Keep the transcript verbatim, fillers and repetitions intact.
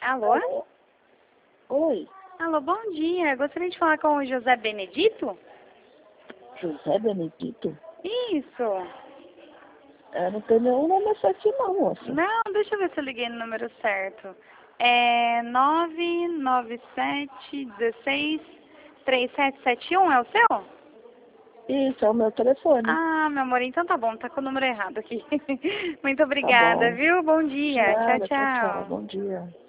Alô? Oi, Alô, bom dia. Gostaria de falar com o José Benedito? José Benedito? Isso. Eu não tenho nenhum nome aqui não, moça. Não, deixa eu ver se eu liguei no número certo. É nove nove sete um seis três sete sete um, é o seu? Isso, é o meu telefone. Ah, meu amor, então tá bom, tá com o número errado aqui. Muito Tá obrigada, bom. viu? Bom De dia. Tchau, nada, tchau, tchau. tchau. Bom dia.